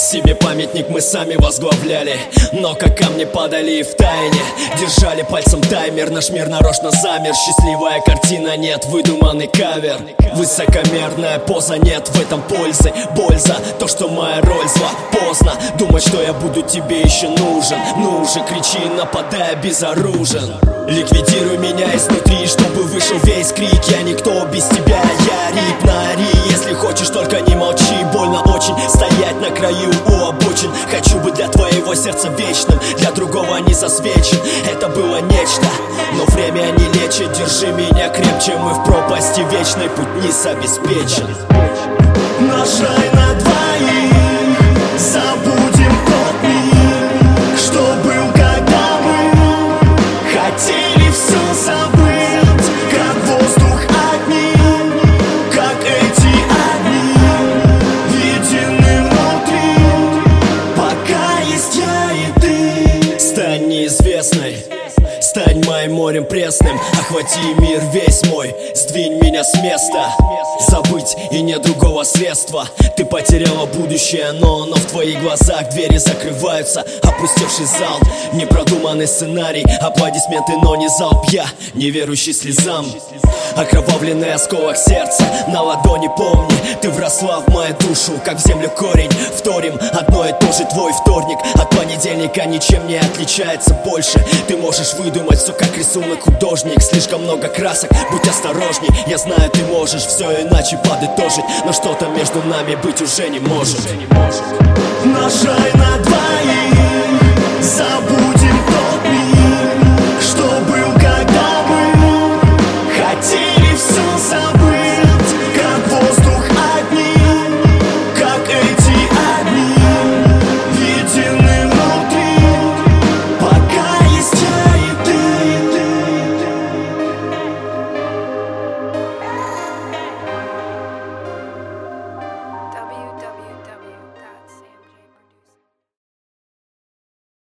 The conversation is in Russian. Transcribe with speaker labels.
Speaker 1: Себе памятник мы сами возглавляли, но как камни падали и в тайне. Держали пальцем таймер, наш мир нарочно замер. Счастливая картина, нет, выдуманный кавер. Высокомерная поза, нет в этом пользы. Боль за то, что моя роль зла. Поздно думать, что я буду тебе еще нужен. Ну же, кричи, нападай, безоружен. Ликвидируй меня изнутри, чтобы вышел весь крик. Я никто без тебя, я рип на ри. Если хочешь, только не молчи. Больно очень стоять на краю у обочин. Хочу быть для твоего сердца вечным, для другого не засвечен. Это было нечто, но время не лечит. Держи меня крепче, мы в пропасти вечной, путь низ обеспечен.
Speaker 2: Наш рай на двоих, забудем тот миг, что был, когда мы хотели все забыть. Как воздух одни, как эти огни, едины внутри, пока есть я и ты.
Speaker 1: Стань неизвестной, стань моим морем пресным. Охвати мир весь мой, сдвинь меня с места. Забыть и нет другого средства. Ты потеряла будущее, но в твоих глазах двери закрываются. Опустевший зал, непродуманный сценарий. Аплодисменты, но не залп. Я неверующий слезам. Окровавленный осколок сердца на ладони, помни. Ты вросла в мою душу, как в землю корень. Вторим одно и то же, твой вторник от понедельника ничем не отличается больше. Ты можешь выдумать все, как рисунок художник. Слишком много красок, будь осторожней. Я знаю, ты можешь все иначе подытожить, но что-то между нами быть уже не может.
Speaker 2: Наш рай на двоих, забудь